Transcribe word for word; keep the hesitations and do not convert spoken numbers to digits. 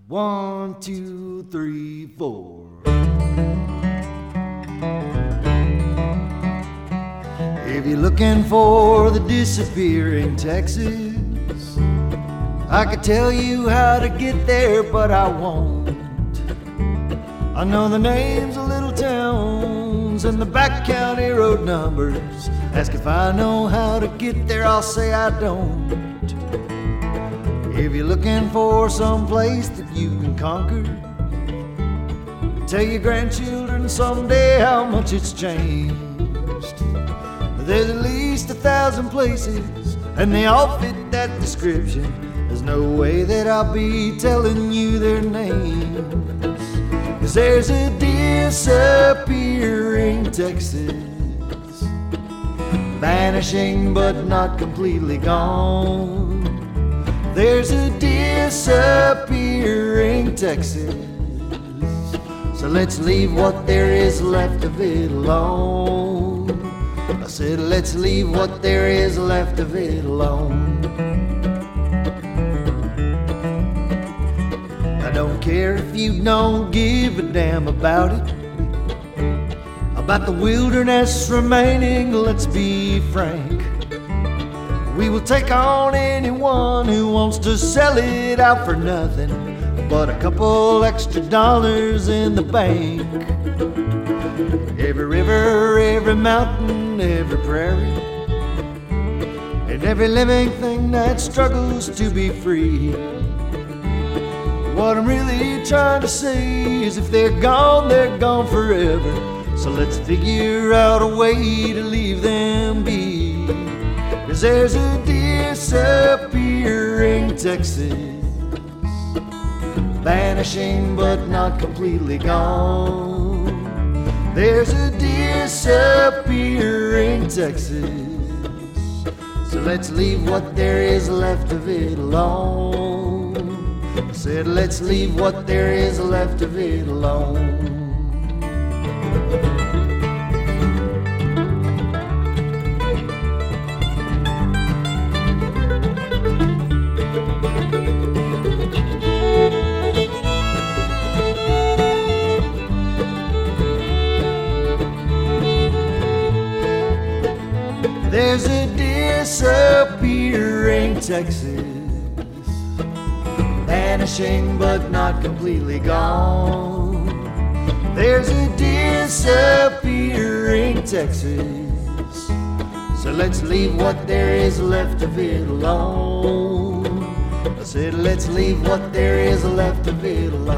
One, two, three, four. If you're looking for the disappearing Texas, I could tell you how to get there, but I won't. I know the names of little towns and the back county road numbers. Ask if I know how to get there, I'll say I don't. If you're looking for some place that you can conquer, tell your grandchildren someday how much it's changed. There's at least a thousand places, and they all fit that description. There's no way that I'll be telling you their names, 'cause there's a disappearing Texas, vanishing but not completely gone. There's a disappearing Texas, so let's leave what there is left of it alone. I said let's leave what there is left of it alone. I don't care if you don't give a damn about it, about the wilderness remaining. Let's be frank, we will take on anyone who wants to sell it out for nothing but a couple extra dollars in the bank. Every river, every mountain, every prairie, and every living thing that struggles to be free. What I'm really trying to say is if they're gone, they're gone forever. So let's figure out a way to leave them be. 'Cause there's a disappearing Texas, vanishing but not completely gone. There's a disappearing Texas, so let's leave what there is left of it alone. I said let's leave what there is left of it alone. There's a disappearing Texas, vanishing but not completely gone. There's a disappearing Texas, so let's leave what there is left of it alone. I said let's leave what there is left of it alone.